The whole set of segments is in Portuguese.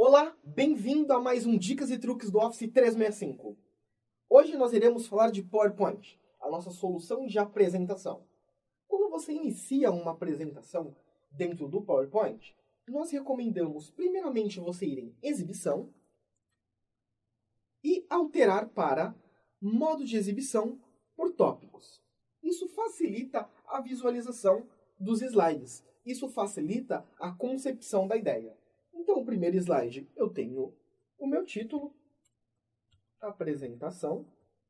Olá, bem-vindo a mais um Dicas e Truques do Office 365. Hoje nós iremos falar de PowerPoint, a nossa solução de apresentação. Quando você inicia uma apresentação dentro do PowerPoint, nós recomendamos primeiramente você ir em Exibição e alterar para Modo de Exibição por Tópicos. Isso facilita a visualização dos slides. Isso facilita a concepção da ideia. Então, o primeiro slide, eu tenho o meu título, apresentação.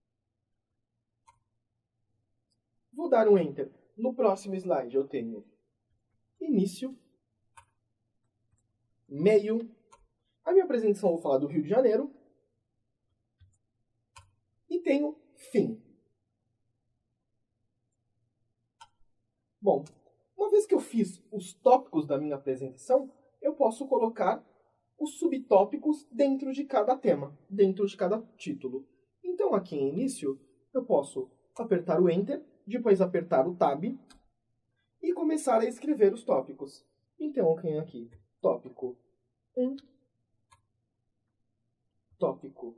Vou dar um Enter. No próximo slide, eu tenho início, meio. A minha apresentação, eu vou falar do Rio de Janeiro. E tenho fim. Bom, uma vez que eu fiz os tópicos da minha apresentação, eu posso colocar os subtópicos dentro de cada tema, dentro de cada título. Então, aqui em início, eu posso apertar o Enter, depois apertar o Tab e começar a escrever os tópicos. Então, eu tenho aqui tópico 1, tópico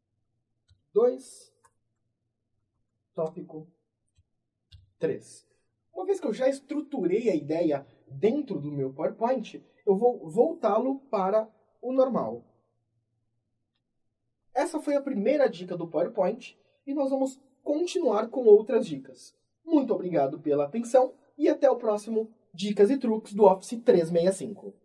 2, tópico 3. Uma vez que eu já estruturei a ideia dentro do meu PowerPoint, eu vou voltá-lo para o normal. Essa foi a primeira dica do PowerPoint e nós vamos continuar com outras dicas. Muito obrigado pela atenção e até o próximo Dicas e Truques do Office 365.